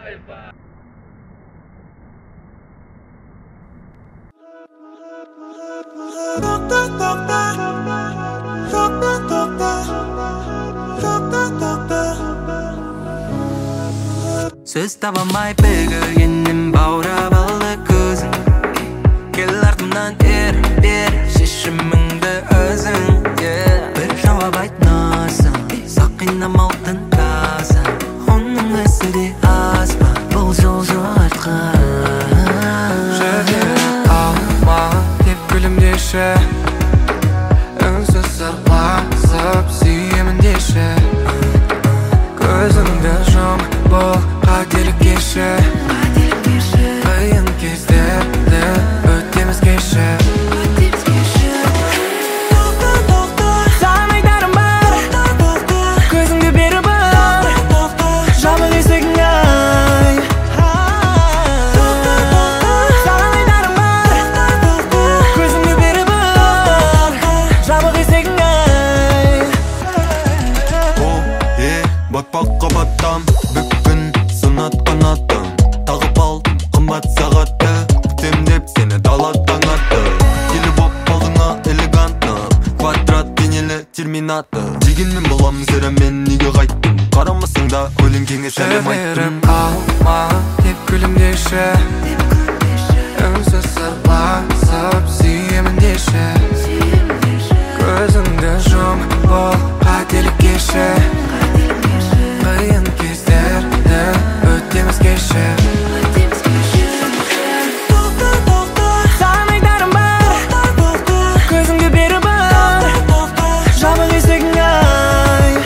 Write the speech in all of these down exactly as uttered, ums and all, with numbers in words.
Söz табамай бүгінім баурап алды көзің. Кел артымнан ер, бер шешіміңді өзің. Бір жауап айтмасың, сақинамалтын таза. Оның өсі де аз ба, бұл жол жоғартқа. Жіберіп алма деп күлімдеші, үнсіз сырласып сүйемін деші. Көзіңді жұм, бұл қателік кеші. Қиын кездерді өтеміз кеші. Саған айтарым бар, көзіңді беріп бар, жабық есігің ай. Саған айтарым бар, көзіңді беріп бар, жабық есігің ай. Батпаққа баттам, бүкін сынатқан аттым. Тағып алдым қымбат сағатты, күтем деп сені далаттан атты. Келі боп алдыңа элегантны, квадрат денелі терминатор. Дегенмен боламын сірі мен неге қайттым, қарамасың да көлеңкеңе сәлем айттым. Жіберіп алма деп күлімдеші, үнсіз сырласып сүйемін деші. Көзіңді жұм, бұл қателік кеші. Қиын кездерді өтеміз кеші. Саған айтарым бар, көзіңді беріп бар, жабық есігің ай.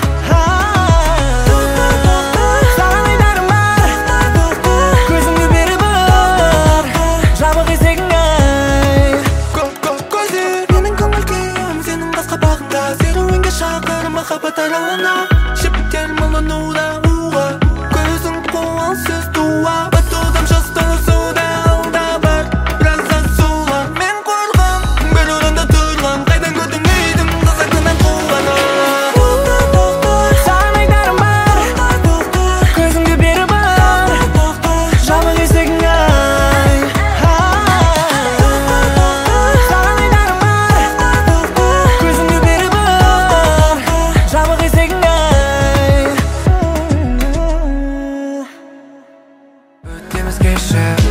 Саған айтарым бар, көзіңді беріп бар, жабық есігің ай. Көздер менің көңіл күйім сенің басқа бағында, серуенге шақырым махаббат аралына. Шептер мұлануда уға, көзің қуансыз туа. Батудам жастығы суда алда бар, біраз асула. Мен қорғам, бір орында тұрған, қайдан көрдің үйдің қызатынан қуғаны. Саған айтарым бар, көзіңді беріп бар, жабық есігің ай. Саған айтарым бар, көзіңді беріп бар, жабық есігің ай. Өтеміз кеші.